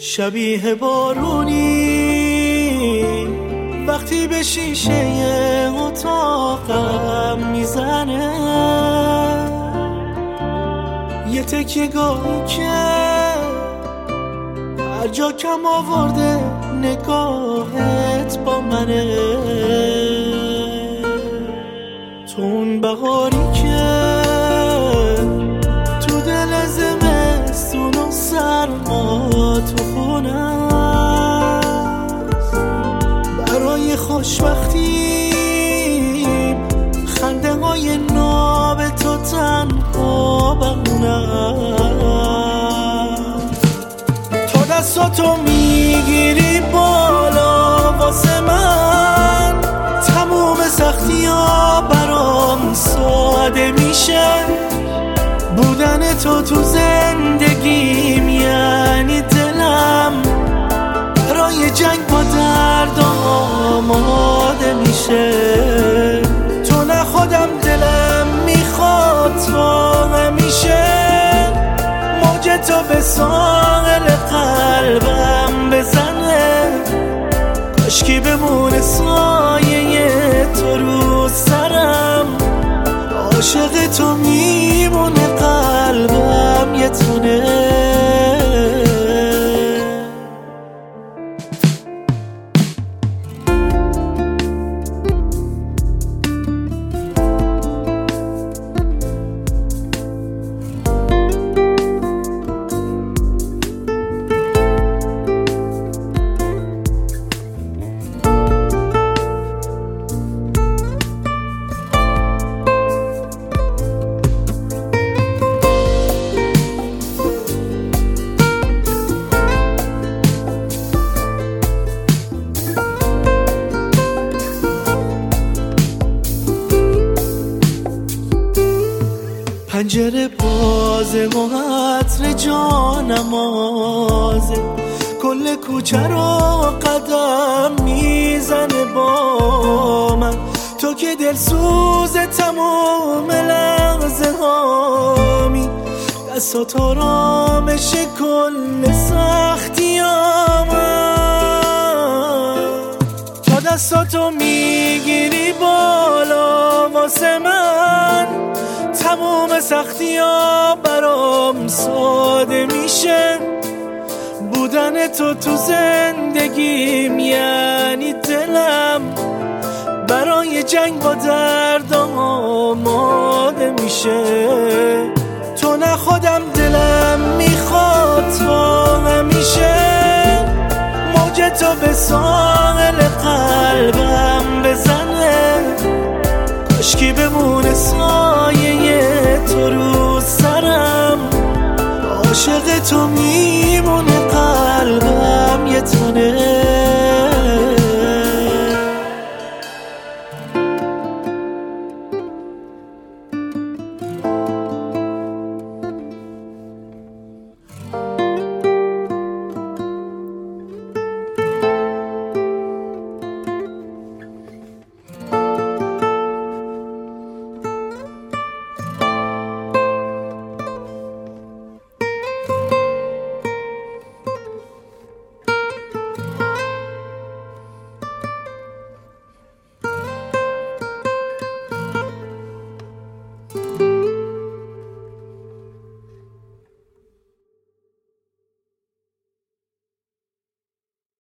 شبیه بارونی وقتی به شیشه اتاقم میزنه، یه تکیه گاهی که هر جا کم آورده نگاهت با منه. تو اون بهاری که تو دل زمستون و سرما تو خونه برای خوشبختی خنده های ناب تو تنها بمونم. تا دستاتو میگیری بالا واسه من، تموم سختی ها برام ساده میشه. بودن تو زندگیم یعنی دلم برای جنگ با درد آماده میشه. تو نه خودم دلم میخواد تا همیشه موج تو به ساحل قلبم بزنه. کاشکی بمونه سایه تو رو سرم، عاشق تو میمونه قلبم یه تونه. پنجره بازه و عطر جانمازه، کل کوچه رو قدم میزنه با من. تو که دلسوز تمام لحظه هامی، دستات آرامش کل سختی آمد. تا دستاتو میگیری بالا واسه من، تموم سختی ها برام ساده میشه. بودن تو زندگیم یعنی دلم برای جنگ با درد آماده میشه. تو نه خودم دلم میخواد تا همیشه موج تو به ساحل قلبم بزنه. کاشکی بمونه سایه تو رو سرم، عاشق تو